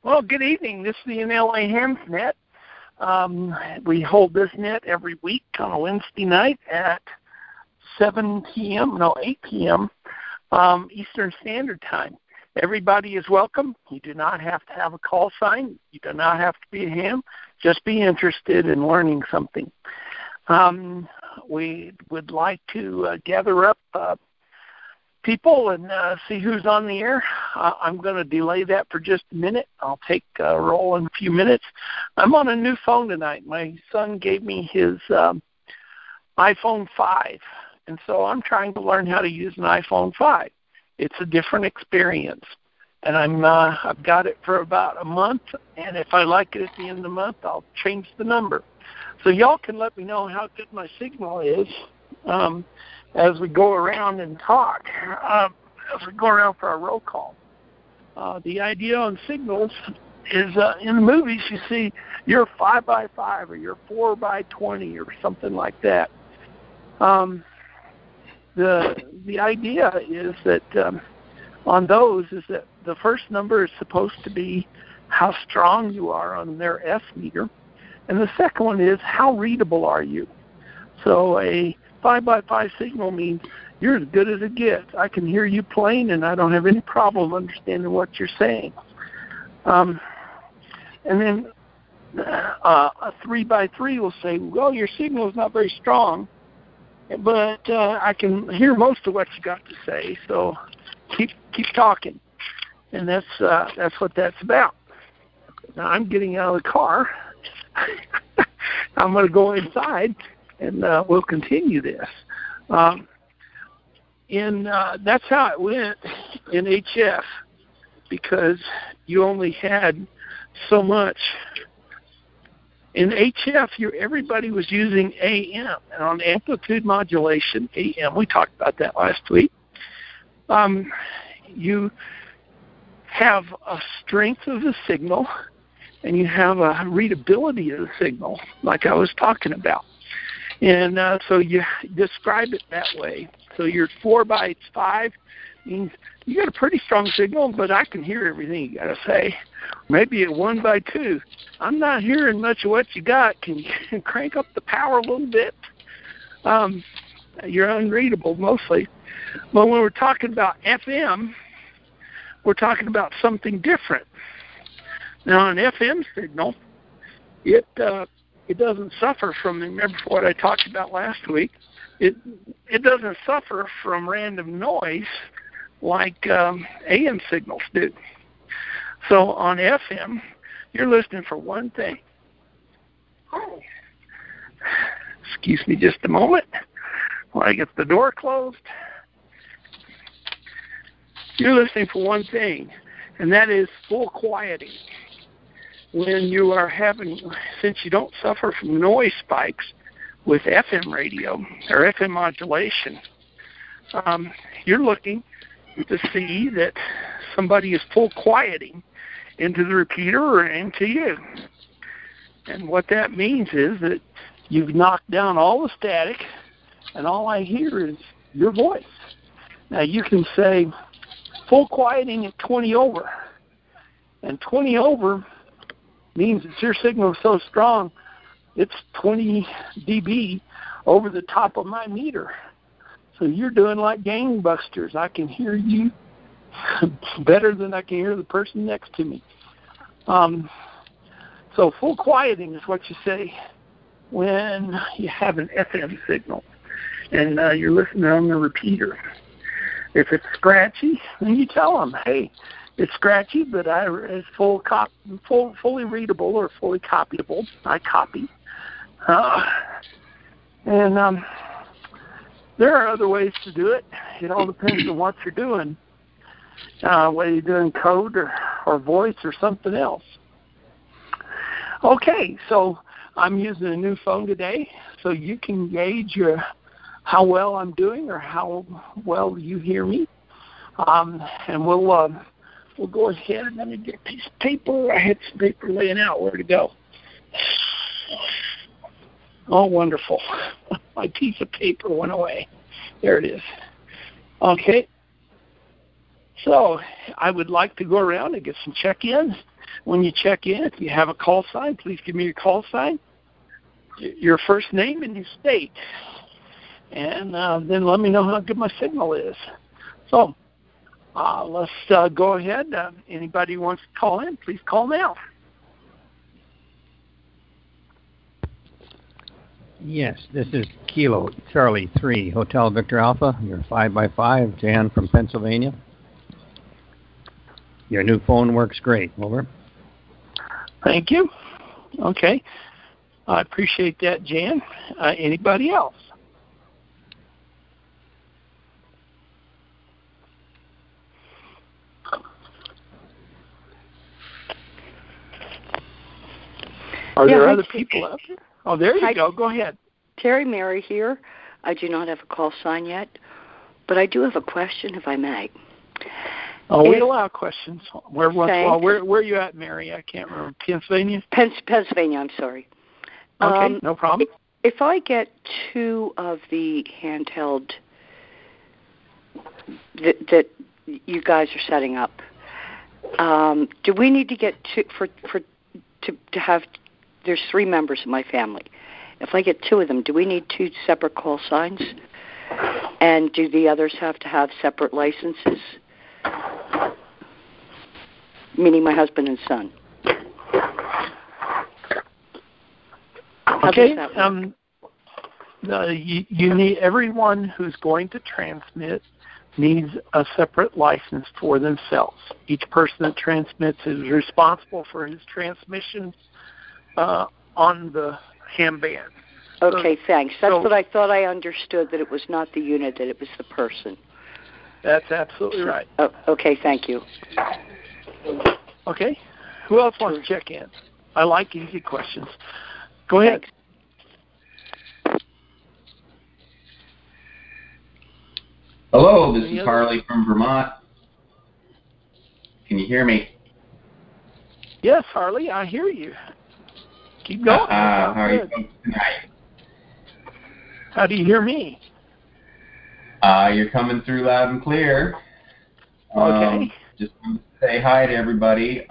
Well, good evening. This is the NLA Hams Net. We hold this net every week on a Wednesday night at 8 p.m. Eastern Standard Time. Everybody is welcome. You do not have to have a call sign. You do not have to be a ham. Just be interested in learning something. We would like to gather up people and see who's on the air. I'm going to delay that for just a minute. I'll take a roll in a few minutes. I'm on a new phone tonight. My son gave me his iPhone 5, and so I'm trying to learn how to use an iPhone 5. It's a different experience, and I've got it for about a month, and if I like it at the end of the month, I'll change the number. So y'all can let me know how good my signal is as we go around and talk, as we go around for our roll call. The idea on signals is in the movies you see you're 5x5 or you're 4x20 or something like that. The idea is that on those is that the first number is supposed to be how strong you are on their S meter, and the second one is how readable are you. So a 5x5 signal means you're as good as it gets. I can hear you plain, and I don't have any problem understanding what you're saying. And then a 3x3 will say, well, your signal is not very strong, but I can hear most of what you got to say, so keep talking. And that's what that's about. Now, I'm getting out of the car. I'm going to go inside, and we'll continue this. That's how it went in HF, because you only had so much. In HF, everybody was using AM, and on amplitude modulation, AM, we talked about that last week, you have a strength of the signal, and you have a readability of the signal, like I was talking about. And so you describe it that way. So your 4x5 means you got a pretty strong signal, but I can hear everything you got to say. Maybe a 1x2. I'm not hearing much of what you got. Can you crank up the power a little bit? You're unreadable mostly. But when we're talking about FM, we're talking about something different. Now, an FM signal, it doesn't suffer from, remember what I talked about last week, it doesn't suffer from random noise like AM signals do. So on FM, you're listening for one thing. Oh. Excuse me just a moment while I get the door closed. You're listening for one thing, and that is full quieting. When you are having, since you don't suffer from noise spikes with FM radio or FM modulation, you're looking to see that somebody is full quieting into the repeater or into you. And what that means is that you've knocked down all the static, and all I hear is your voice. Now you can say full quieting at 20 over, and 20 over means that your signal is so strong, it's 20 dB over the top of my meter. So you're doing like gangbusters. I can hear you better than I can hear the person next to me. So full quieting is what you say when you have an FM signal and you're listening on the repeater. If it's scratchy, then you tell them, hey, it's scratchy, but it's fully readable or fully copyable. I copy. And there are other ways to do it. It all depends on what you're doing, whether you're doing code or voice or something else. Okay, so I'm using a new phone today, so you can gauge how well I'm doing or how well you hear me. And we'll go ahead and let me get a piece of paper. I had some paper laying out. Where to go? Oh, wonderful. My piece of paper went away. There it is. Okay. So I would like to go around and get some check-ins. When you check in, if you have a call sign, please give me your call sign, your first name, and your state. And then let me know how good my signal is. So let's go ahead. Anybody who wants to call in, please call now. Yes, this is Kilo Charlie 3, Hotel Victor Alpha, your 5x5, Jan from Pennsylvania. Your new phone works great. Over. Thank you. Okay. I appreciate that, Jan. Anybody else? Are there other people out there? Oh, there you go. Go ahead. Terry Mary here. I do not have a call sign yet, but I do have a question, if I may. Oh, we allow questions. Where are you at, Mary? I can't remember. Pennsylvania? Pennsylvania, I'm sorry. Okay, no problem. If I get 2 of the handheld that you guys are setting up, do we need to get 2 to have? There's 3 members of my family. If I get 2 of them, do we need 2 separate call signs? And do the others have to have separate licenses? Meaning my husband and son. Okay. You need, everyone who's going to transmit needs a separate license for themselves. Each person that transmits is responsible for his transmission on the ham band. Okay, thanks. That's what I thought. I understood, that it was not the unit, that it was the person. That's absolutely right. Oh, okay, thank you. Okay. Who else wants to check in? I like easy questions. Go ahead. Thanks. Hello, this is Harley from Vermont. Can you hear me? Yes, Harley, I hear you. Keep going. How are you folks tonight? How do you hear me? You're coming through loud and clear. Okay. Just wanted to say hi to everybody.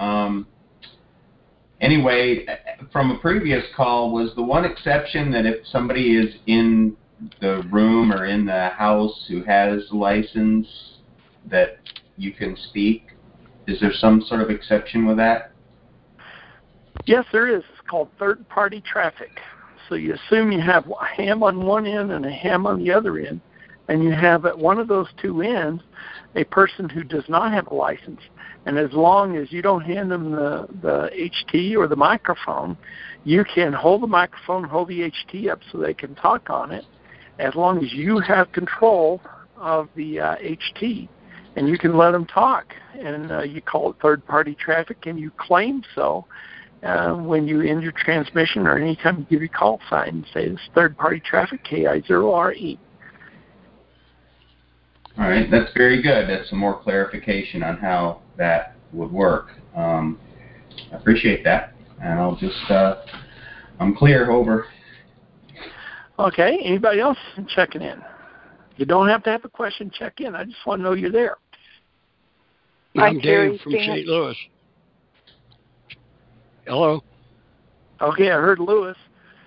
Anyway, from a previous call, was the one exception that if somebody is in the room or in the house who has a license that you can speak? Is there some sort of exception with that? Yes, there is. It's called third-party traffic. So you assume you have a ham on one end and a ham on the other end, and you have at one of those 2 ends a person who does not have a license. And as long as you don't hand them the HT or the microphone, you can hold the microphone, hold the HT up so they can talk on it, as long as you have control of the HT, and you can let them talk. And you call it third-party traffic, and you claim so when you end your transmission or anytime you give your call sign and say this third-party traffic, KI0RE. All right, that's very good. That's some more clarification on how that would work. I appreciate that, and I'll just, I'm clear, over. Okay, anybody else checking in? You don't have to have a question, check in. I just want to know you're there. I'm Dave from St. Louis. Hello? Okay, I heard Lewis.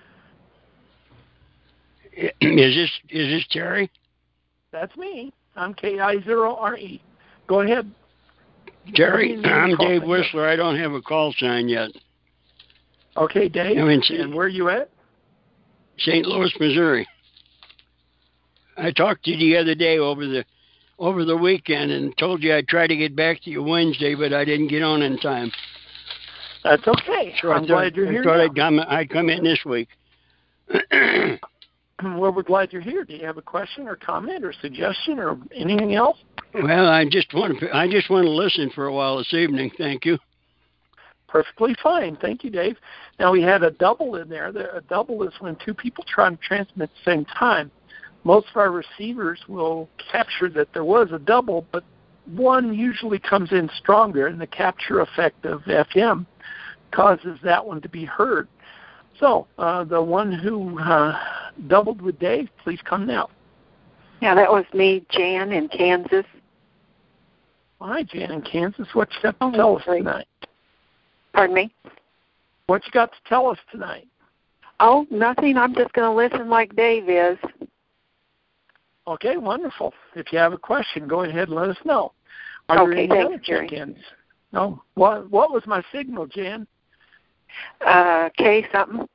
Is this Terry? That's me. I'm KI0RE. Go ahead. Terry, I'm Dave Whistler. I don't have a call sign yet. Okay, Dave. And where are you at? St. Louis, Missouri. I talked to you the other day over the weekend and told you I'd try to get back to you Wednesday, but I didn't get on in time. That's okay. So I'm glad you're here. I thought I'd come in this week. Well, we're glad you're here. Do you have a question or comment or suggestion or anything else? Well, I just want to listen for a while this evening. Thank you. Perfectly fine. Thank you, Dave. Now, we had a double in there. A double is when 2 people try to transmit at the same time. Most of our receivers will capture that there was a double, but one usually comes in stronger, and the capture effect of FM causes that one to be heard. So the one who doubled with Dave, please come now. Yeah, that was me, Jan, in Kansas. Hi, Jan in Kansas. What you have to tell us tonight? Pardon me? What you got to tell us tonight? Oh, nothing. I'm just going to listen like Dave is. Okay, wonderful. If you have a question, go ahead and let us know. Are there any other check-ins? No. What was my signal, Jan? K something.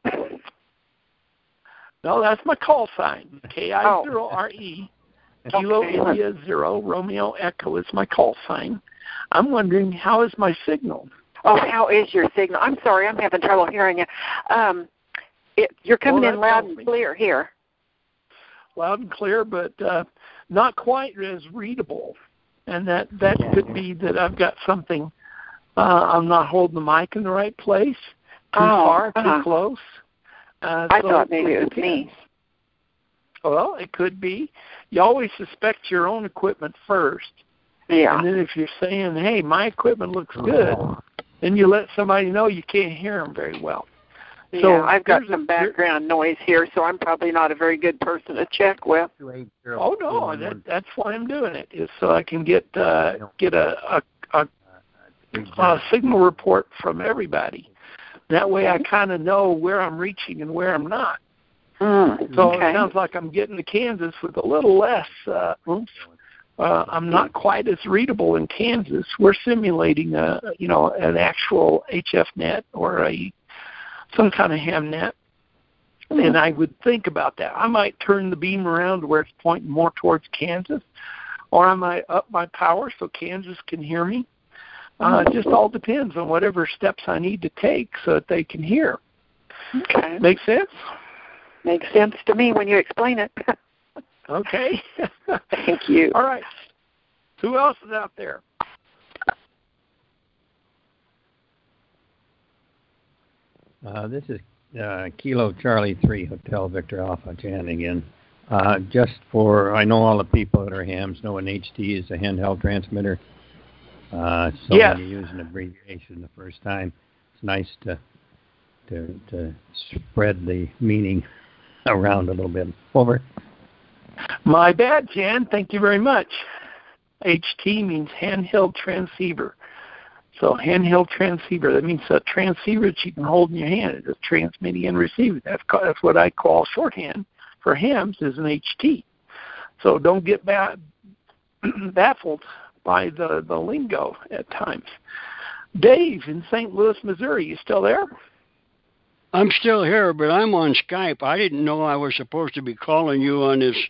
No, that's my call sign. KI0RE. Kilo India 0 Romeo Echo is my call sign. I'm wondering, how is my signal? Oh, how is your signal? I'm sorry, I'm having trouble hearing you. You're coming in loud and clear here. Loud and clear, but not quite as readable. And that could be that I've got something. I'm not holding the mic in the right place. Too far, too close. I thought maybe it was me. Well, it could be. You always suspect your own equipment first. Yeah. And then if you're saying, hey, my equipment looks good, then you let somebody know you can't hear them very well. Yeah, so I've got some background noise here, so I'm probably not a very good person to check with. Oh, no, that's why I'm doing it, is so I can get a signal report from everybody. That way I kind of know where I'm reaching and where I'm not. So it sounds like I'm getting to Kansas with a little less oomph. I'm not quite as readable in Kansas. We're simulating an actual HF net or some kind of ham net. And I would think about that. I might turn the beam around to where it's pointing more towards Kansas, or I might up my power so Kansas can hear me. It just all depends on whatever steps I need to take so that they can hear. Okay. Make sense? Makes sense to me when you explain it. Okay. Thank you. All right. Who else is out there? This is Kilo Charlie 3 Hotel Victor Alpha Jan again. Just for, I know all the people that are hams know an HT is a handheld transmitter. So yes. when you use an abbreviation the first time, it's nice to spread the meaning around a little bit. Over. My bad, Jan. Thank you very much. HT means handheld transceiver. So handheld transceiver, that means a transceiver that you can hold in your hand. It's transmitting and receiving. That's what I call shorthand for hams is an HT. So don't get baffled by the lingo at times. Dave in St. Louis, Missouri, you still there? I'm still here, but I'm on Skype. I didn't know I was supposed to be calling you on this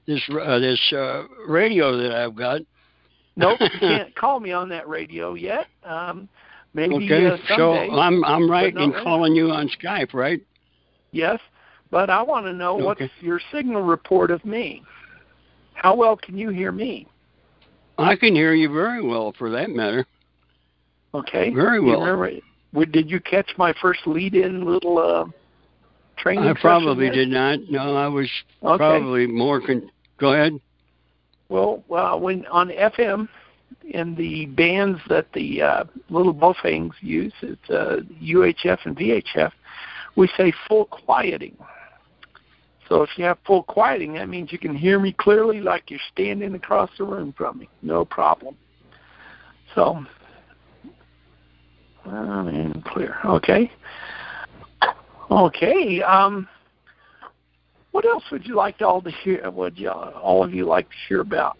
radio that I've got. Nope, you can't call me on that radio yet. Maybe okay, someday. So I'm right in calling you on Skype, right? Yes, but I want to know what's your signal report of me. How well can you hear me? I can hear you very well, for that matter. Okay. Very well. Did you catch my first lead-in little training session? I probably did not. No, I was probably more... Go ahead. Well, when on FM, in the bands that the little Baofengs use, it's UHF and VHF, we say full quieting. So if you have full quieting, that means you can hear me clearly like you're standing across the room from me. No problem. So, and clear. Okay. Okay. What else would you like all to hear? Would all of you like to hear about?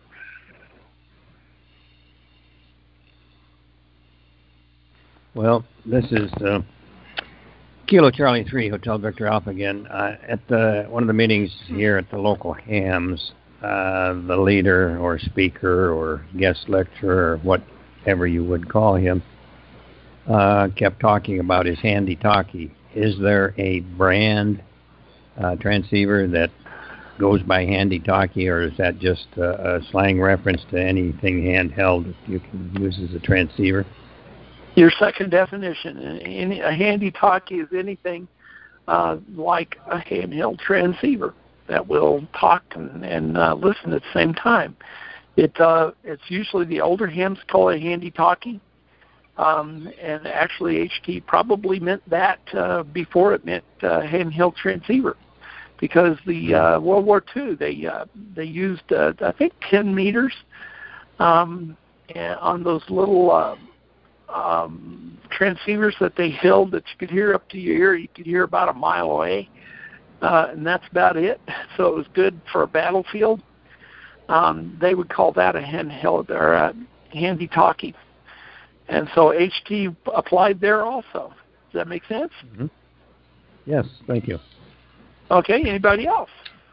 Well, this is Kilo Charlie 3 Hotel Victor Alpha again. At one of the meetings here at the local hams, the leader or speaker or guest lecturer or whatever you would call him kept talking about his handy talkie. Is there a brand transceiver that goes by handy talkie, or is that just a slang reference to anything handheld that you can use as a transceiver? Your second definition. A handy talkie is anything like a handheld transceiver that will talk and listen at the same time. It's usually the older hams call it a handy talkie. And actually HT probably meant that before it meant handheld transceiver, because the World War II they used I think 10 meters on those little transceivers that they build that you could hear up to your ear. You could hear about a mile away, and that's about it. So it was good for a battlefield. They would call that a handheld or a handy-talkie. And so HT applied there also. Does that make sense? Mm-hmm. Yes, thank you. Okay, anybody else?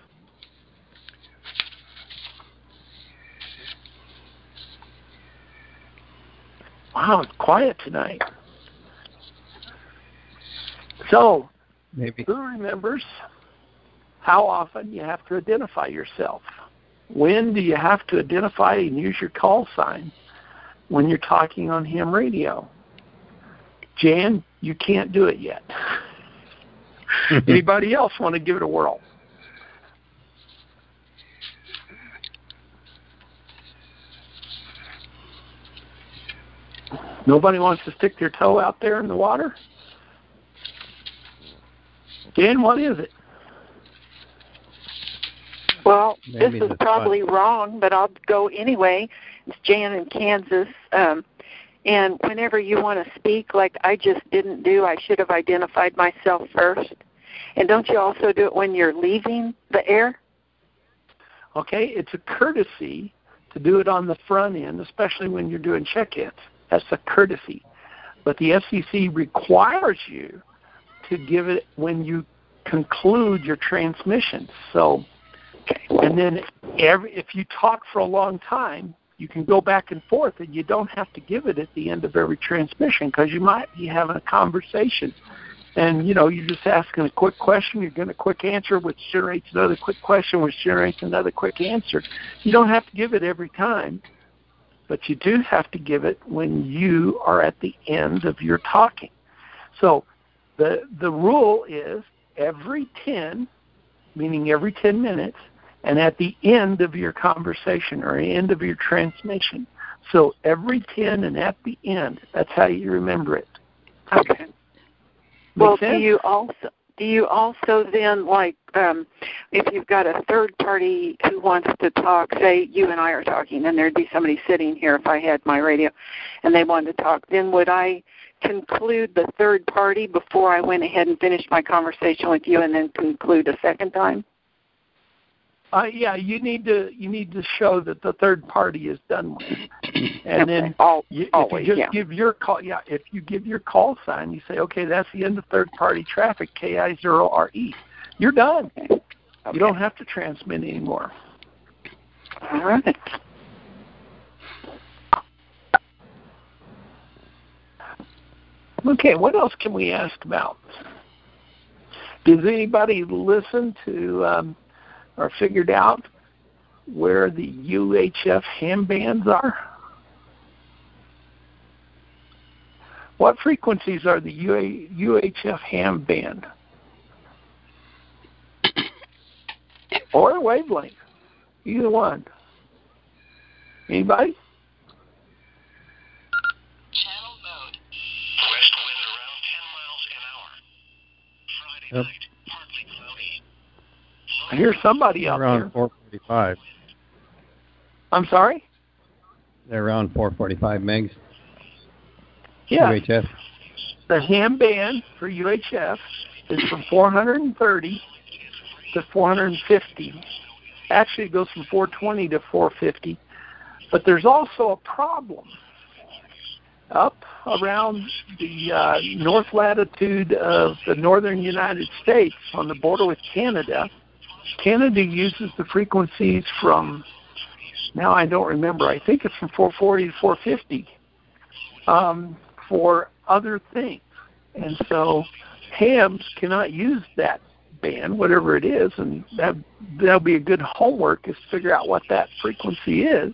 Wow, it's quiet tonight. So, maybe who remembers how often you have to identify yourself? When do you have to identify and use your call sign when you're talking on ham radio? Jan, you can't do it yet. Anybody else want to give it a whirl? Nobody wants to stick their toe out there in the water? Jan, what is it? Well, Maybe this is probably wrong, but I'll go anyway. It's Jan in Kansas. And whenever you want to speak, like I just didn't do, I should have identified myself first. And don't you also do it when you're leaving the air? Okay, it's a courtesy to do it on the front end, especially when you're doing check-ins. That's a courtesy. But the FCC requires you to give it when you conclude your transmission. So, and then if you talk for a long time, you can go back and forth, and you don't have to give it at the end of every transmission because you might be having a conversation. And, you're just asking a quick question, you're getting a quick answer, which generates another quick question, which generates another quick answer. You don't have to give it every time, but you do have to give it when you are at the end of your talking. So the rule is every 10, meaning every 10 minutes, and at the end of your conversation or end of your transmission. So every 10 and at the end. That's how you remember it. Okay. Well, do you also then, like, if you've got a third party who wants to talk, say you and I are talking, and there'd be somebody sitting here if I had my radio, and they wanted to talk, then would I conclude the third party before I went ahead and finished my conversation with you and then conclude a second time? Yeah, you need to show that the third party is done with, and then if you just give your call, if you give your call sign, you say, okay, that's the end of third party traffic, KI0RE. You're done. Okay. You don't have to transmit anymore. All right. Okay, what else can we ask about? Does anybody listen to or figured out where the UHF ham bands are? What frequencies are the UHF ham band? Or wavelength? Either one. Anybody? Channel mode. West wind around 10 miles an hour. Friday night, partly cloudy. I hear somebody out around there. 445. I'm sorry? They're around 445 megs. Yeah. UHF. The ham band for UHF is from 430 to 450. Actually, it goes from 420 to 450. But there's also a problem. Up around the north latitude of the northern United States on the border with Canada, Canada uses the frequencies from, now I don't remember, I think it's from 440 to 450 for other things. And so hams cannot use that band, whatever it is, and that'll be a good homework is to figure out what that frequency is.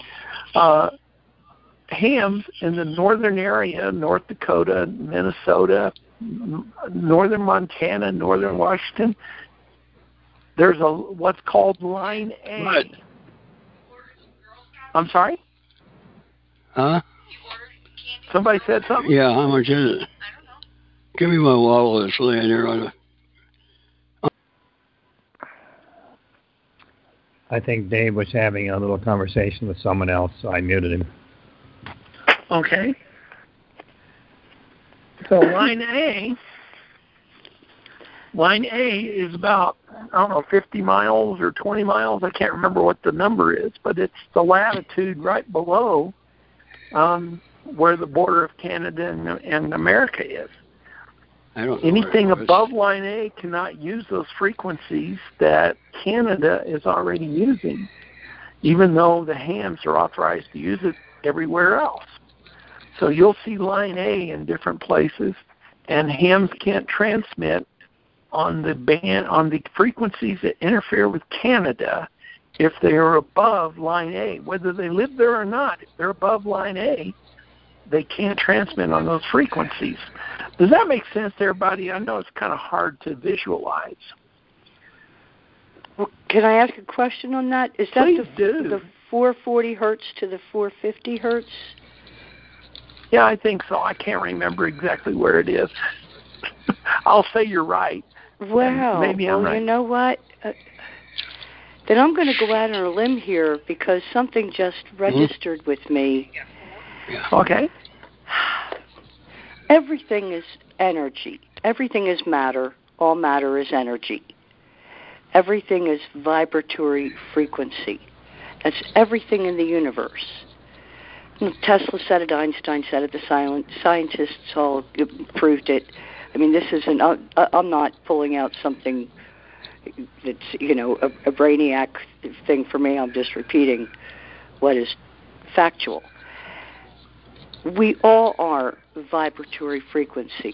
Hams in the northern area, North Dakota, Minnesota, northern Montana, northern Washington, there's what's called line A. What? I'm sorry? Huh? Somebody said something? Yeah, how much is it? I don't know. Give me my wallet that's laying there on the... I think Dave was having a little conversation with someone else, so I muted him. Okay. So line A is about, 50 miles or 20 miles. I can't remember what the number is, but it's the latitude right below where the border of Canada and America is. I don't know. Anything above line A cannot use those frequencies that Canada is already using, even though the hams are authorized to use it everywhere else. So you'll see line A in different places, and hams can't transmit on the frequencies that interfere with Canada if they are above line A. Whether they live there or not, if they're above line A, they can't transmit on those frequencies. Does that make sense to everybody? I know it's kind of hard to visualize. Well, can I ask a question on that? Is that the 440 hertz to the 450 hertz? Yeah, I think so. I can't remember exactly where it is. I'll say you're right. Wow. Maybe I'm right. You know what? Then I'm going to go out on a limb here because something just registered with me. Yeah. Okay. Everything is energy. Everything is matter. All matter is energy. Everything is vibratory frequency. That's everything in the universe. Tesla said it, Einstein said it, the scientists all proved it. I mean, this isn't, I'm not pulling out something that's, a brainiac thing for me. I'm just repeating what is factual. We all are vibratory frequency.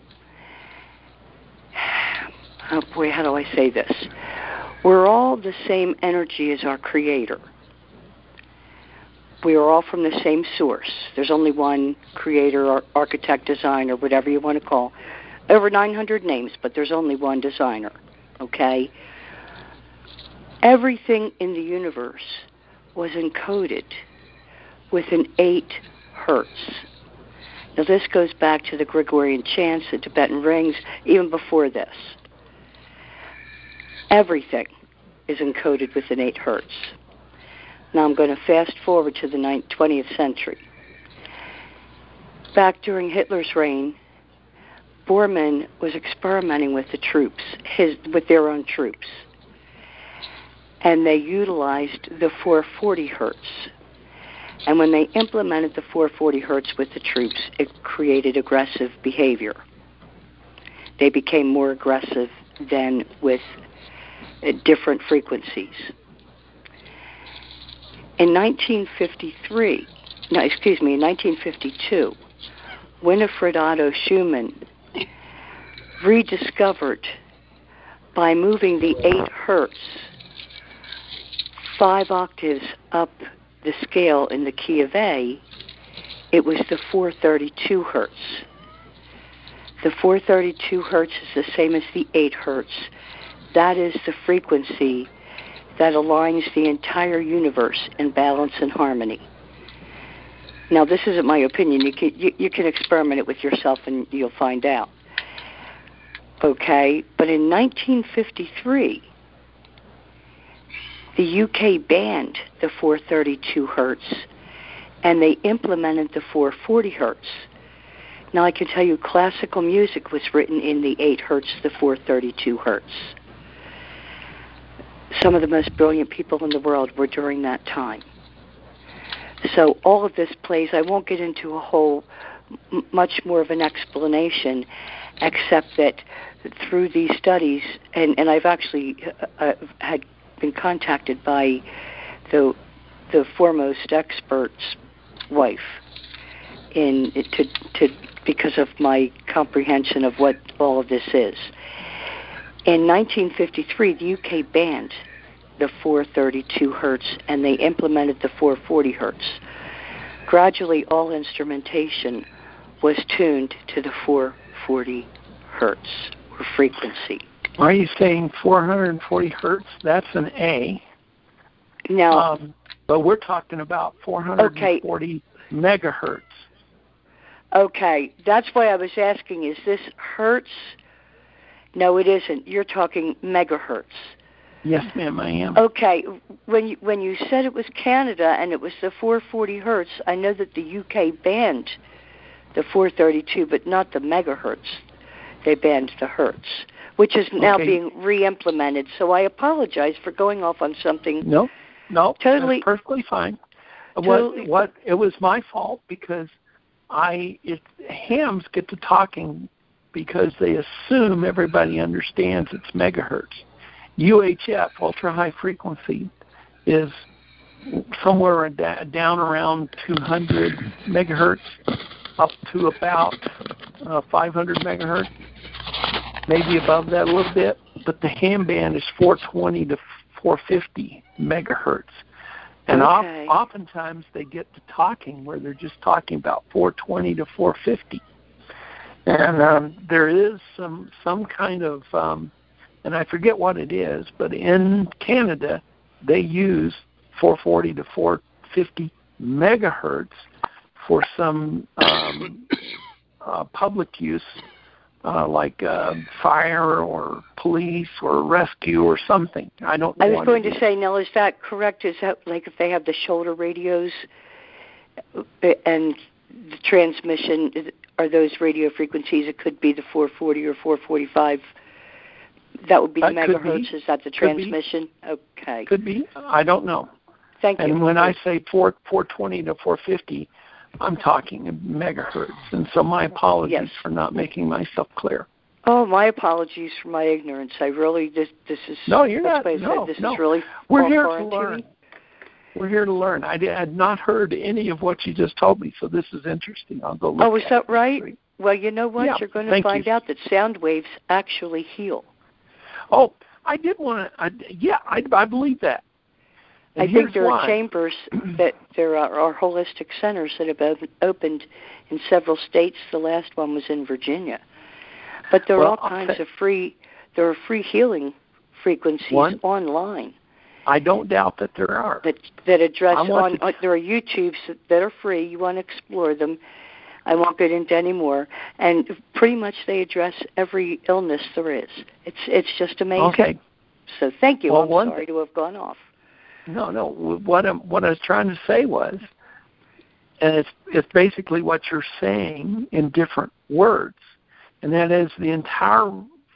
Oh boy, how do I say this? We're all the same energy as our Creator. We are all from the same source. There's only one creator or architect, designer, whatever you want to call. Over 900 names, but there's only one designer, okay? Everything in the universe was encoded with an 8 hertz. Now this goes back to the Gregorian chants, the Tibetan rings, even before this. Everything is encoded with an 8 hertz. Now I'm going to fast forward to the 20th century. Back during Hitler's reign, Bormann was experimenting with the troops, with their own troops. And they utilized the 440 hertz. And when they implemented the 440 hertz with the troops, it created aggressive behavior. They became more aggressive than with different frequencies. In 1952, Winifred Otto Schumann rediscovered by moving the 8 hertz 5 octaves up the scale in the key of A, it was the 432 hertz. The 432 hertz is the same as the 8 hertz. That is the frequency that aligns the entire universe in balance and harmony. Now, this isn't my opinion. You can experiment it with yourself and you'll find out. Okay? But in 1953, the UK banned the 432 hertz and they implemented the 440 hertz. Now, I can tell you classical music was written in the 8 hertz, the 432 hertz. Some of the most brilliant people in the world were during that time. So all of this plays, I won't get into a whole, much more of an explanation, except that through these studies, and I've actually had been contacted by the foremost expert's wife because of my comprehension of what all of this is. In 1953, the UK banned the 432 hertz and they implemented the 440 hertz. Gradually, all instrumentation was tuned to the 440 hertz or frequency. Are you saying 440 hertz? That's an A. Now, but we're talking about 440 megahertz. Okay, that's why I was asking, is this hertz? No, it isn't. You're talking megahertz. Yes, ma'am, I am. Okay, when you said it was Canada and it was the 440 hertz, I know that the UK banned the 432, but not the megahertz. They banned the hertz, which is now being re-implemented. So I apologize for going off on something. No, totally that's perfectly fine. Totally. What it was my fault because hams get to talking because they assume everybody understands it's megahertz. UHF, ultra high frequency, is somewhere down around 200 megahertz up to about 500 megahertz, maybe above that a little bit. But the ham band is 420 to 450 megahertz. And oftentimes they get to talking where they're just talking about 420 to 450. And there is some kind of, and I forget what it is, but in Canada they use 440 to 450 megahertz for some public use, like fire or police or rescue or something. I don't know. I was going to say, Nell, is that correct? Is that like if they have the shoulder radios and the transmission, are those radio frequencies? It could be the 440 or 445. That would be the megahertz. Is that the transmission? Okay. Could be. I don't know. Thank you. And when I say 420 to 450, I'm talking megahertz. And so my apologies for not making myself clear. Oh, my apologies for my ignorance. I really, this is... No, you're not. No, this is really... We're here to learn. We're here to learn. I had not heard any of what you just told me, so this is interesting. I'll go look at it. Oh, is that right? Well, you know what? Yeah, you're going to find out that sound waves actually heal. Oh, I did want to... I believe that. And I think there are chambers that there are holistic centers that have opened in several states. The last one was in Virginia. But there are all kinds of free healing frequencies online. I don't doubt that there are. That address there are YouTubes that are free. You want to explore them. I won't get into any more. And pretty much they address every illness there is. It's just amazing. Okay. So thank you. I'm sorry to have gone off. No. What I was trying to say was, and it's basically what you're saying in different words, and that is the entire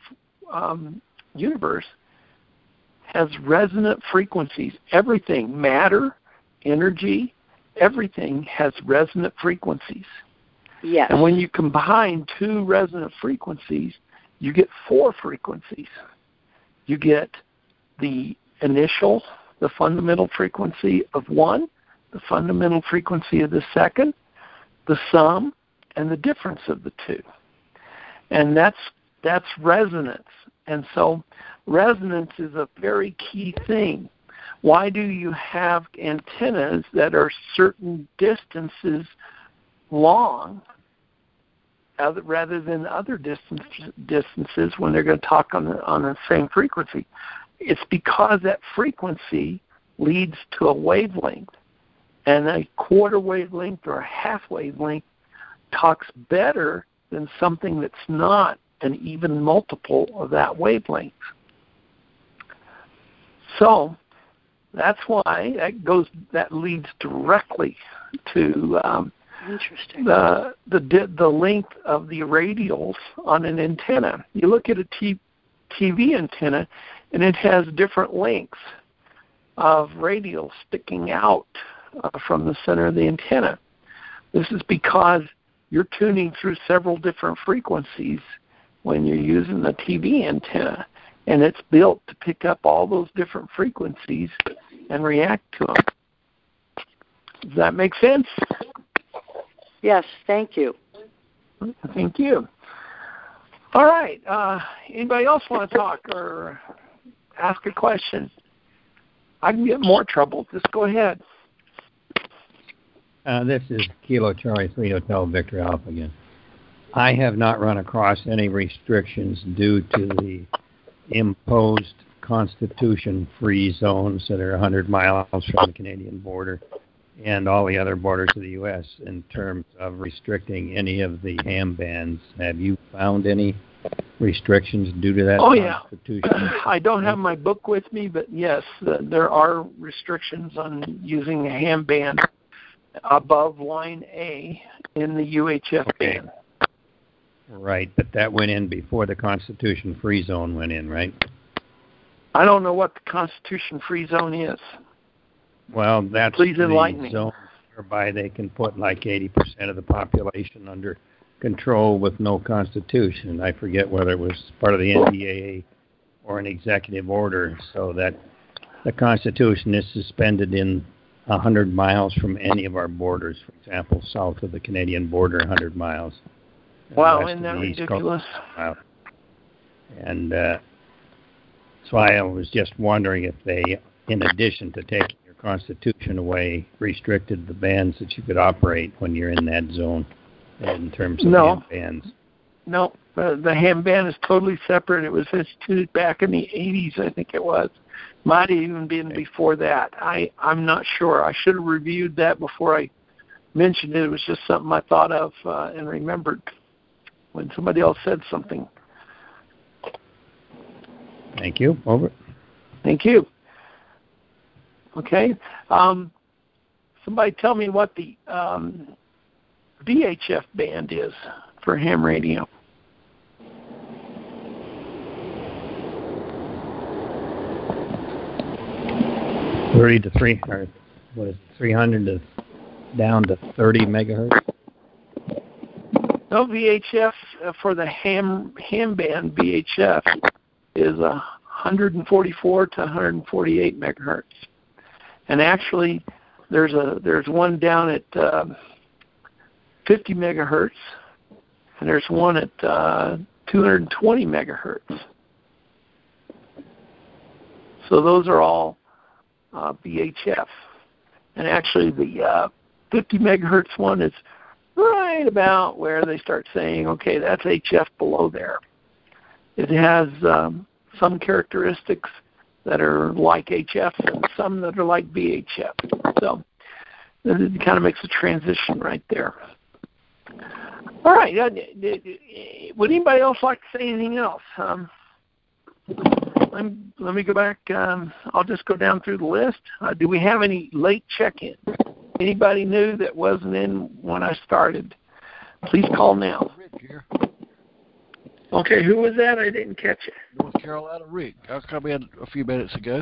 universe has resonant frequencies. Everything, matter, energy, everything has resonant frequencies. Yes. And when you combine two resonant frequencies, you get four frequencies. You get the initial, the fundamental frequency of one, the fundamental frequency of the second, the sum, and the difference of the two. And that's resonance. And so resonance is a very key thing. Why do you have antennas that are certain distances long rather than other distances when they're going to talk on the same frequency? It's because that frequency leads to a wavelength, and a quarter wavelength or a half wavelength talks better than something that's not an even multiple of that wavelength. So that's why that leads directly to interesting. The length of the radials on an antenna. You look at a TV antenna, and it has different lengths of radials sticking out from the center of the antenna. This is because you're tuning through several different frequencies when you're using the TV antenna, and it's built to pick up all those different frequencies and react to them. Does that make sense? Yes, thank you. Thank you. All right. Anybody else want to talk or ask a question? I can get more trouble. Just go ahead. This is Kilo Charlie 3 Hotel Victor Alpha again. I have not run across any restrictions due to the imposed Constitution-free zones that are 100 miles from the Canadian border and all the other borders of the U.S. in terms of restricting any of the ham bands. Have you found any restrictions due to that Constitution? Yeah. I don't have my book with me, but yes, there are restrictions on using a ham band above line A in the UHF band. Right, but that went in before the Constitution Free Zone went in, right? I don't know what the Constitution Free Zone is. Well, that's Please enlighten the me. zone whereby they can put like 80% of the population under control with no constitution. I forget whether it was part of the NDAA or an executive order, so that the Constitution is suspended in 100 miles from any of our borders. For example, south of the Canadian border, 100 miles. Wow, isn't that ridiculous? And that's why I was just wondering if they, in addition to taking your Constitution away, restricted the bands that you could operate when you're in that zone in terms of ham bands. No, the ham band is totally separate. It was instituted back in the 80s, I think it was. Might have even been before that. I'm not sure. I should have reviewed that before I mentioned it. It was just something I thought of and remembered when somebody else said something. Thank you. Over. Thank you. Okay. Somebody tell me what the VHF band is for ham radio. Or what is it, 300 to down to 30 megahertz? No, VHF for the ham band VHF is 144 to 148 megahertz, and actually there's one down at 50 megahertz, and there's one at 220 megahertz. So those are all VHF, and actually the 50 megahertz one is right about where they start saying, okay, that's HF below there. It has some characteristics that are like HF and some that are like VHF. So it kind of makes a transition right there. All right. Would anybody else like to say anything else? Let me go back. I'll just go down through the list. Do we have any late check-in? Anybody new that wasn't in when I started? Please call now. Rick here. Okay, who was that? I didn't catch it. North Carolina Rick. I come in a few minutes ago.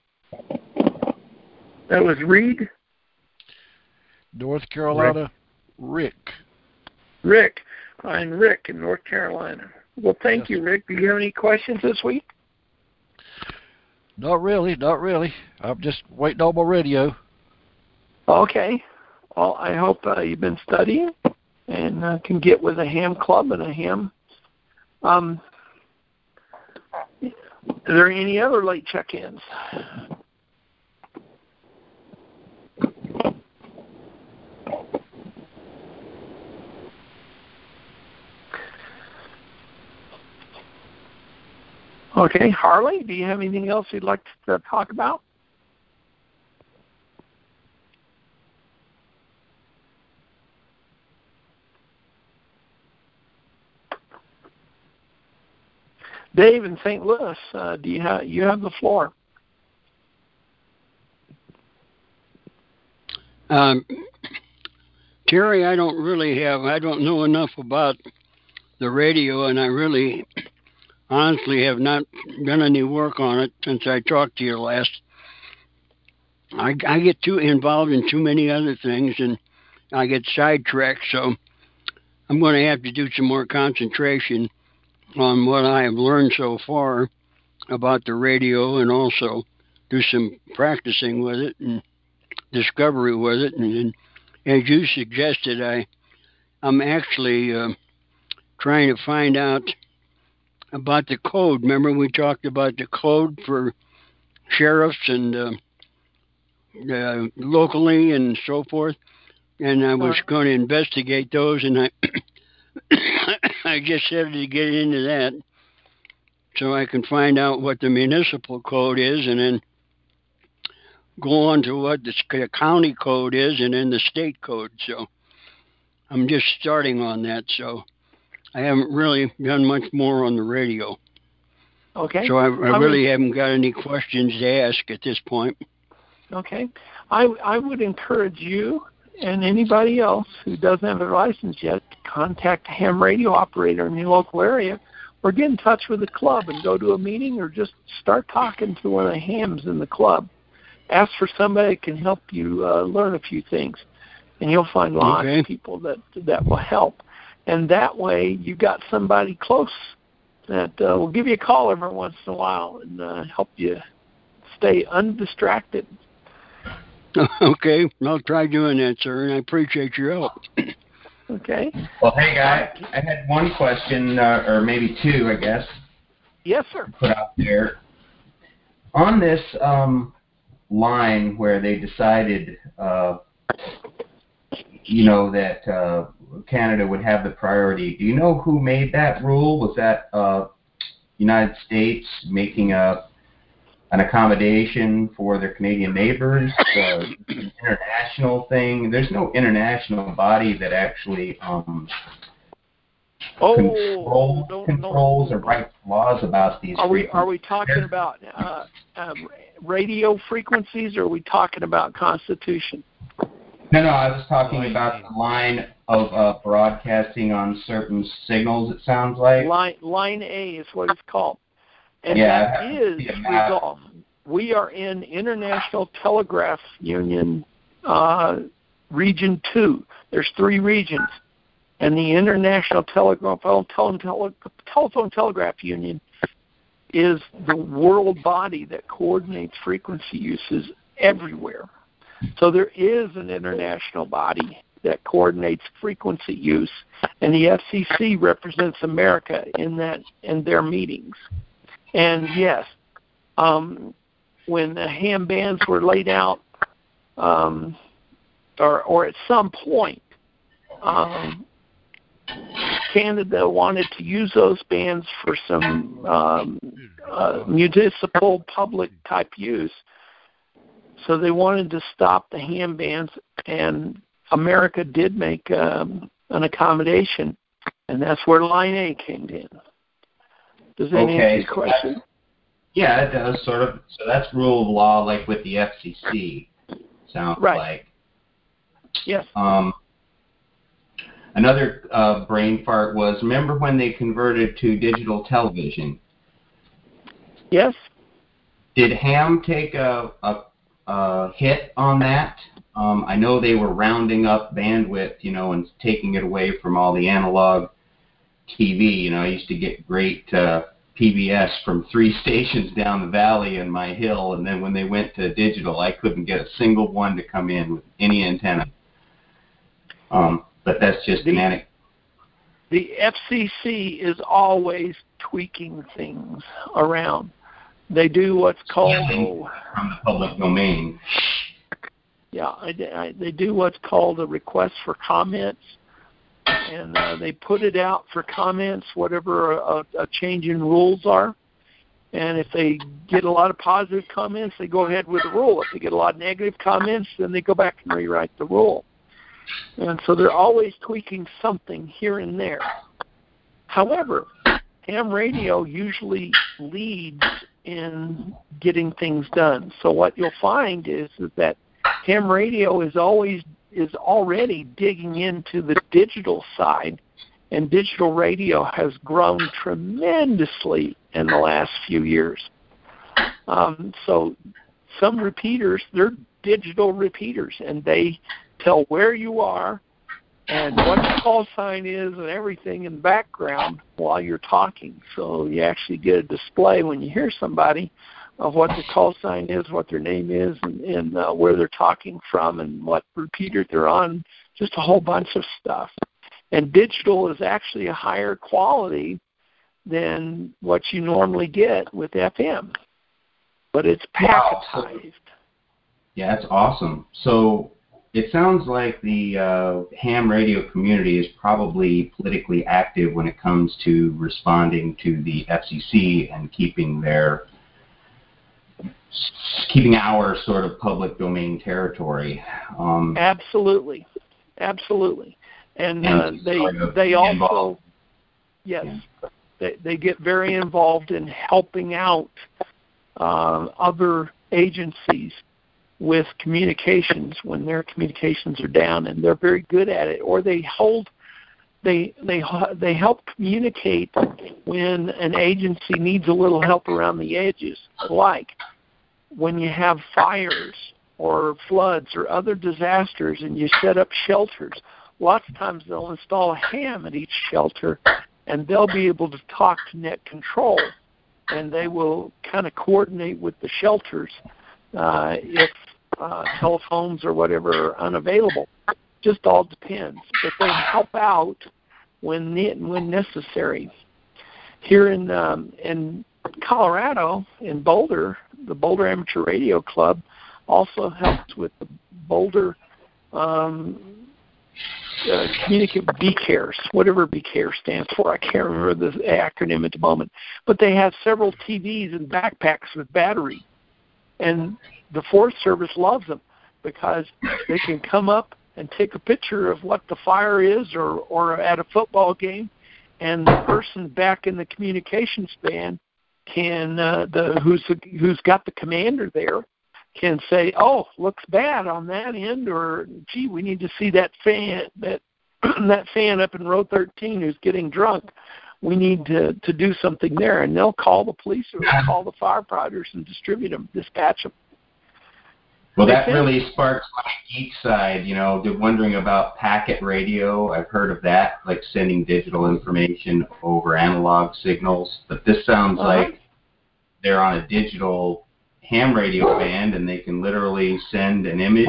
That was Reed? North Carolina Rick. Rick. I'm Rick in North Carolina. Well, thank you, Rick. Do you have any questions this week? Not really. I'm just waiting on my radio. Okay. Well, I hope you've been studying and can get with a ham club and a ham. Are there any other late check-ins? Okay, Harley, do you have anything else you'd like to talk about? Dave in St. Louis, do you have the floor? Terry, I don't know enough about the radio, and I really honestly have not done any work on it since I talked to you last. I get too involved in too many other things, and I get sidetracked, so I'm going to have to do some more concentration on what I have learned so far about the radio, and also do some practicing with it and discovery with it. And as you suggested, I'm actually trying to find out about the code. Remember we talked about the code for sheriffs and locally and so forth, and I was going to investigate those, and I just started to get into that so I can find out what the municipal code is, and then go on to what the county code is, and then the state code. So I'm just starting on that, so I haven't really done much more on the radio. Okay. So I really haven't got any questions to ask at this point. Okay. I would encourage you and anybody else who doesn't have a license yet, contact a ham radio operator in your local area, or get in touch with the club and go to a meeting, or just start talking to one of the hams in the club. Ask for somebody that can help you learn a few things, and you'll find lots of people that will help. And that way you got somebody close that will give you a call every once in a while and help you stay undistracted. Okay, I'll try doing that, sir, and I appreciate your help. Okay. Well, hey, guy, I had one question, or maybe two, I guess. Yes, sir. Put out there. On this line where they decided, that Canada would have the priority, do you know who made that rule? Was that United States making an accommodation for their Canadian neighbors, an international thing? There's no international body that actually controls or writes laws about these. Are we talking about radio frequencies, or are we talking about Constitution? No, I was talking about the line of broadcasting on certain signals, it sounds like. Line A is what it's called. And yeah, that is resolved. We are in International Telegraph Union Region 2. There's 3 regions. And the International Telephone Telegraph Union is the world body that coordinates frequency uses everywhere. So there is an international body that coordinates frequency use, and the FCC represents America in their meetings. And yes, when the ham bands were laid out, or at some point, Canada wanted to use those bands for some municipal public type use. So they wanted to stop the ham bands, and America did make an accommodation, and that's where Line A came in. Does that answer your question? Yeah, it does, sort of. So that's rule of law, like with the FCC, sounds like. Yes. Another brain fart was, remember when they converted to digital television? Yes. Did ham take a hit on that? I know they were rounding up bandwidth, and taking it away from all the analog TV. I used to get great PBS from 3 stations down the valley in my hill, and then when they went to digital, I couldn't get a single one to come in with any antenna. But that's just an anecdote. The FCC is always tweaking things around. They do what's called from the public domain. Yeah, they do what's called a request for comments, and they put it out for comments, whatever a change in rules are. And if they get a lot of positive comments, they go ahead with the rule. If they get a lot of negative comments, then they go back and rewrite the rule. And so they're always tweaking something here and there. However, ham radio usually leads in getting things done. So what you'll find is that ham radio is already digging into the digital side, and digital radio has grown tremendously in the last few years. So some repeaters, they're digital repeaters, and they tell where you are and what the call sign is and everything in the background while you're talking. So you actually get a display when you hear somebody of what the call sign is, what their name is, and where they're talking from and what repeater they're on, just a whole bunch of stuff. And digital is actually a higher quality than what you normally get with FM, but it's packetized. Yeah, that's awesome. So it sounds like the ham radio community is probably politically active when it comes to responding to the FCC and keeping our sort of public domain territory. Absolutely. And they also, yes, they get very involved in helping out other agencies with communications when their communications are down, and they're very good at it. Or they help communicate when an agency needs a little help around the edges, like when you have fires or floods or other disasters and you set up shelters. Lots of times they'll install a ham at each shelter, and they'll be able to talk to net control, and they will kind of coordinate with the shelters if telephones or whatever are unavailable. Just all depends. But they help out when necessary. Here in Colorado, in Boulder, the Boulder Amateur Radio Club also helps with the Boulder BCARES, whatever BCARE stands for. I can't remember the acronym at the moment. But they have several TVs and backpacks with battery. And the Forest Service loves them because they can come up and take a picture of what the fire is or at a football game, and the person back in the communications band can who's got the commander there can say, "Oh, looks bad on that end," or "Gee, we need to see that fan that fan up in row 13 who's getting drunk. We need to do something there," and they'll call the police or they'll call the firefighters and distribute them, dispatch them. Well, that really sparks my geek side, wondering about packet radio. I've heard of that, like sending digital information over analog signals. But this sounds like they're on a digital ham radio band, and they can literally send an image.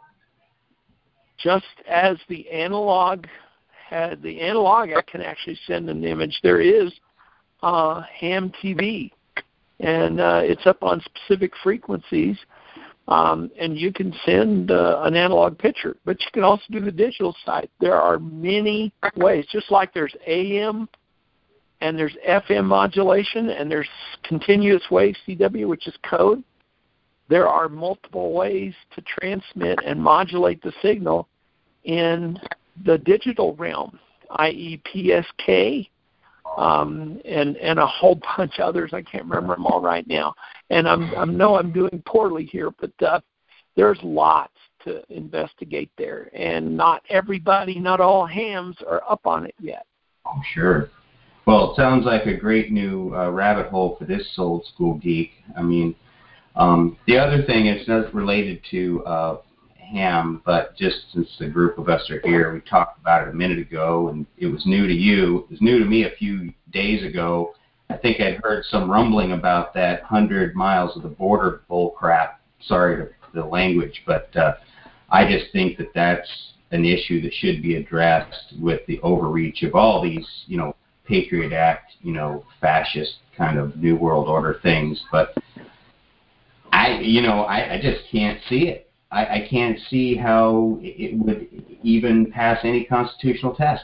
Just as the analog I can actually send an image. There is ham TV, and it's up on specific frequencies. And you can send an analog picture, but you can also do the digital side. There are many ways, just like there's AM and there's FM modulation and there's continuous wave CW, which is code. There are multiple ways to transmit and modulate the signal in the digital realm, i.e. PSK, and a whole bunch of others. I can't remember them all right now. And I know I'm doing poorly here, but there's lots to investigate there. And not all hams are up on it yet. Oh, sure. Well, it sounds like a great new rabbit hole for this old school geek. I mean, the other thing is not related to ham, but just since the group of us are here, we talked about it a minute ago, and it was new to you. It was new to me a few days ago. I think I'd heard some rumbling about that 100 miles of the border bull crap. Sorry to the language, but I just think that that's an issue that should be addressed with the overreach of all these, Patriot Act, fascist kind of New World Order things. But I just can't see it. I can't see how it would even pass any constitutional test.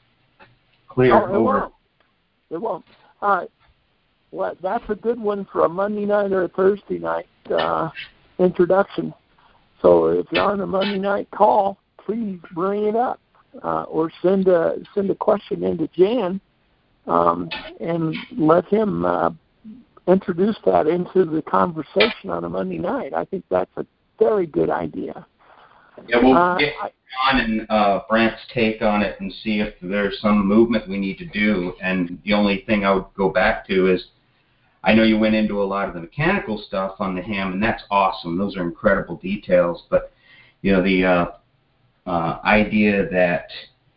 It won't. All right. Well, that's a good one for a Monday night or a Thursday night introduction. So if you're on a Monday night call, please bring it up or send a question into Jan and let him introduce that into the conversation on a Monday night. I think that's a very good idea. Yeah, we'll get John and Brant's take on it and see if there's some movement we need to do. And the only thing I would go back to is, I know you went into a lot of the mechanical stuff on the ham, and that's awesome. Those are incredible details. But, the idea that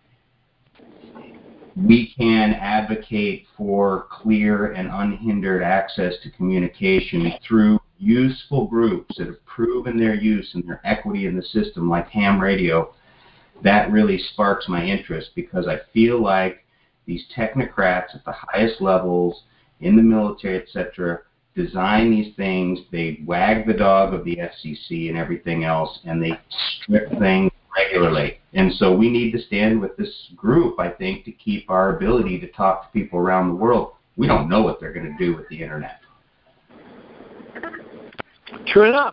we can advocate for clear and unhindered access to communication through useful groups that have proven their use and their equity in the system, like ham radio, that really sparks my interest, because I feel like these technocrats at the highest levels in the military, etc., design these things, they wag the dog of the FCC and everything else, and they strip things regularly. And so we need to stand with this group, I think, to keep our ability to talk to people around the world. We don't know what they're going to do with the internet. True enough.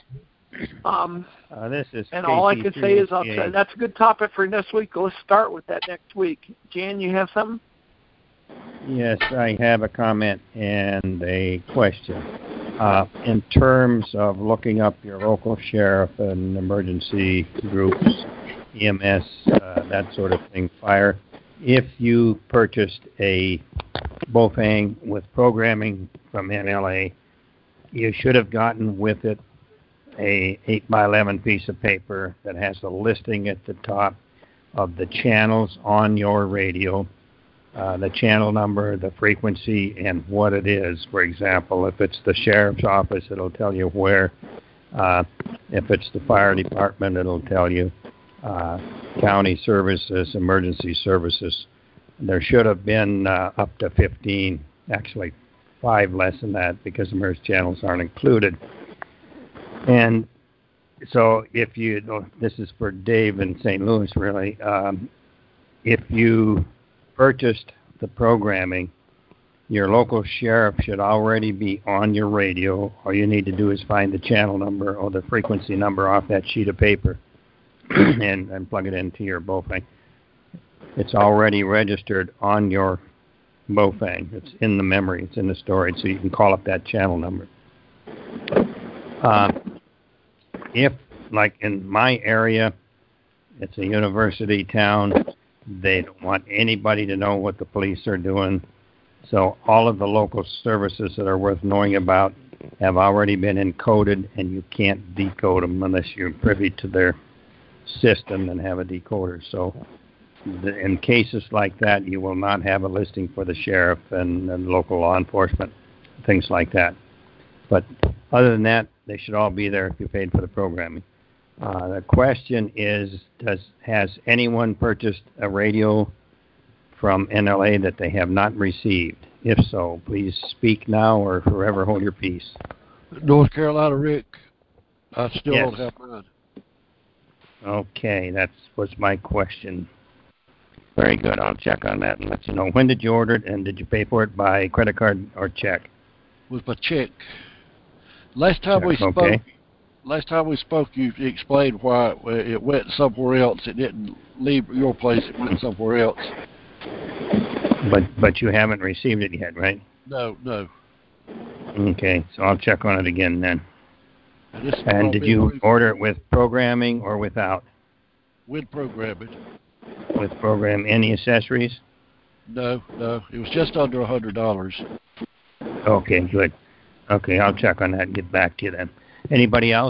This is and all I can say is that's a good topic for next week. Let's start with that next week. Jan, you have something? Yes, I have a comment and a question. In terms of looking up your local sheriff and emergency groups, EMS, that sort of thing, fire, if you purchased a Bofang with programming from NLA, you should have gotten with it a 8x11 piece of paper that has a listing at the top of the channels on your radio, the channel number, the frequency, and what it is. For example, if it's the sheriff's office, it'll tell you where. If it's the fire department, it'll tell you county services, emergency services. There should have been up to 15, actually 5 less than that, because emergency channels aren't included. And so if you, this is for Dave in St. Louis really, if you purchased the programming, your local sheriff should already be on your radio. All you need to do is find the channel number or the frequency number off that sheet of paper and plug it into your Bofang. It's already registered on your Bofang. It's in the memory. It's in the storage, so you can call up that channel number. If, like in my area, it's a university town, they don't want anybody to know what the police are doing. So all of the local services that are worth knowing about have already been encoded, and you can't decode them unless you're privy to their system and have a decoder. So in cases like that, you will not have a listing for the sheriff and local law enforcement, things like that. But other than that, they should all be there if you paid for the programming. The question is, has anyone purchased a radio from NLA that they have not received? If so, please speak now or forever hold your peace. North Carolina, Rick. I still Yes. don't have mine. Okay, that was my question. Very good. I'll check on that and let you know. When did you order it, and did you pay for it by credit card or check? With my check. Last time we spoke, okay. You explained why it went somewhere else. It didn't leave your place. It went somewhere else. But you haven't received it yet, right? No. Okay, so I'll check on it again then. And did you order it with programming or without? With programming. With program, any accessories? No. It was just under $100. Okay, good. Okay, I'll check on that and get back to you then. Anybody else?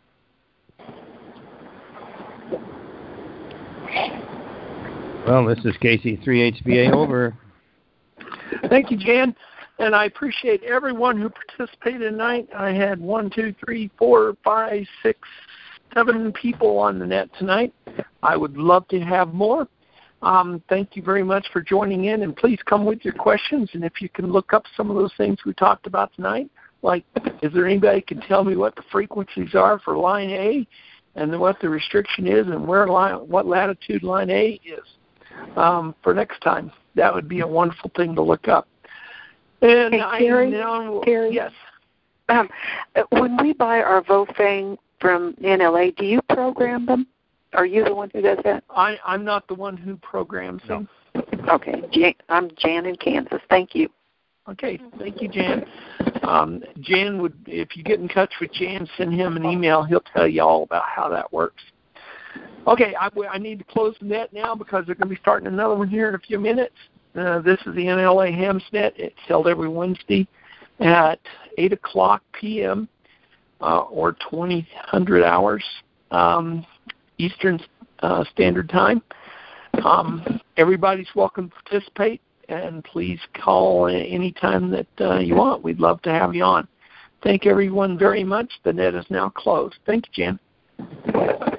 Well, this is KC3HBA over. Thank you, Jan. And I appreciate everyone who participated tonight. I had 1, 2, 3, 4, 5, 6, 7 people on the net tonight. I would love to have more. Thank you very much for joining in, and please come with your questions. And if you can look up some of those things we talked about tonight, like is there anybody who can tell me what the frequencies are for line A and then what the restriction is and what latitude line A is for next time? That would be a wonderful thing to look up. And Terry, yes. When we buy our Bofang from NLA, do you program them? Are you the one who does that? I'm not the one who programs them. Okay. I'm Jan in Kansas. Thank you. Okay. Thank you, Jan. Jan would, if you get in touch with Jan, send him an email. He'll tell you all about how that works. Okay. I need to close the net now because they're going to be starting another one here in a few minutes. This is the NLA Hams Net. It's held every Wednesday at 8 o'clock p.m. Or 2000 hours Eastern Standard Time. Everybody's welcome to participate, and please call any time that you want. We'd love to have you on. Thank everyone very much. The net is now closed. Thank you, Jan.